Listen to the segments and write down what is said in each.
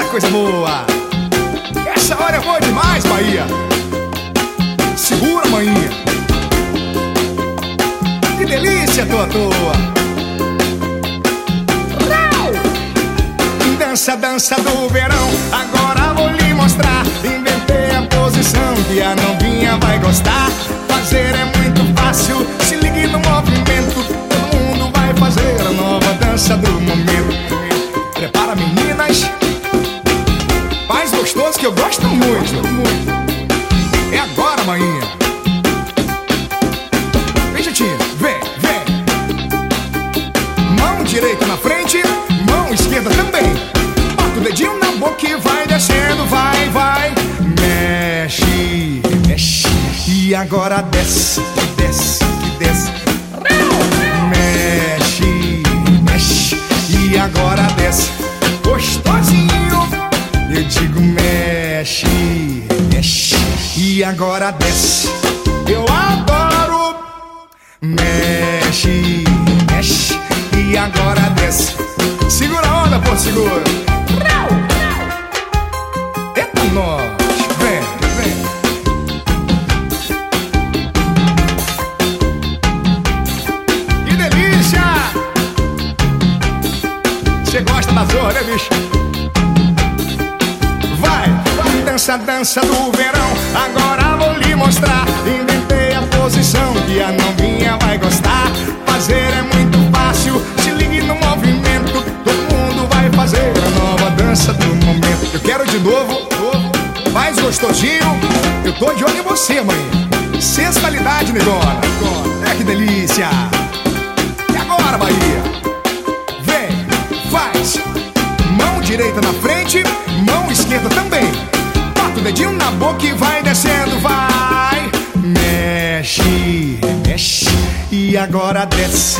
Eita, coisa boa! Essa hora é boa demais, Bahia. Segura, maninha. Que delícia, toa. Dança, dança do verão, agora vou lhe mostrar. Inventei a posição que a novinha vai gostar. Fazer é muito fácil, se ligue no movimento. Todo mundo vai fazer a nova dança do momento. Prepara, meninas. Faz gostoso que eu gosto muito. É agora, maninha. Vem, Jutinha, vem. Mão direita na frente, mão esquerda também. Bota o dedinho na boca e vai descendo, vai. Mexe. E agora desce. Mexe. E agora desce. Gostosinho. Eu digo mexe. E agora desce. Eu adoro. Mexe. E agora desce. Segura a onda, pô, segura. Eita, nós. Vem. Que delícia. Você gosta da zorra, né, bicho? Vai. Dança do verão, agora vou lhe mostrar. Inventei a posição que a novinha vai gostar. Fazer é muito fácil, se ligue no movimento. Todo mundo vai fazer a nova dança do momento. Eu quero de novo, faz gostosinho. Eu tô de olho em você, mãe. Sensualidade, negona. É que delícia. E agora, Bahia? Vem, faz. Mão direita na frente, mão esquerda também. Bota o dedinho na boca e vai descendo, vai. Mexe. E agora desce.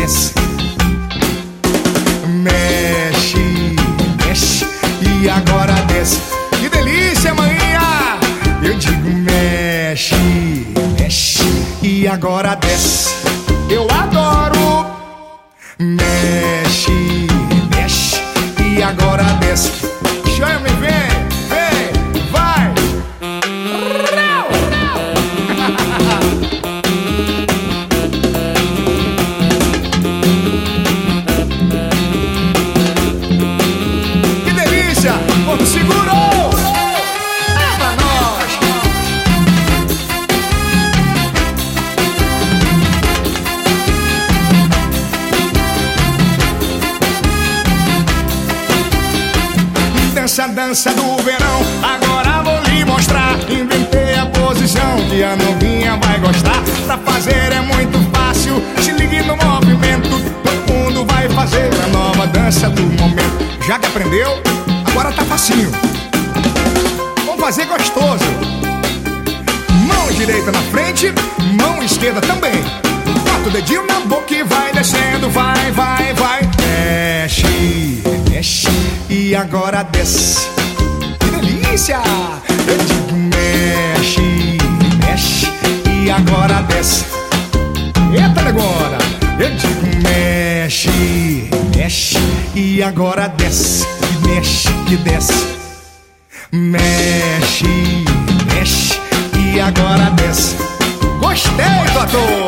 Mexe. E agora desce. Que delícia, maninha. Eu digo mexe. E agora desce. Eu adoro. Mexe. E agora desce. Chama-me, vem, vai. Que delícia! Como segurou! É pra nós! Dança do verão, agora vou lhe mostrar. Inventei a posição que a novinha vai gostar. Pra fazer é muito fácil, se ligue no movimento. Todo mundo vai fazer a nova dança do momento. Já que aprendeu, agora tá facinho. Vamos fazer gostoso. Mão direita na frente, mão esquerda também. Bota o dedinho na boca e vai descendo, vai. Mexe. E agora desce. Que delícia! Eu digo mexe. E agora desce. Eita, negona! Eu digo mexe. E agora desce. Que desce. Mexe. E agora desce. Gostei, doutor!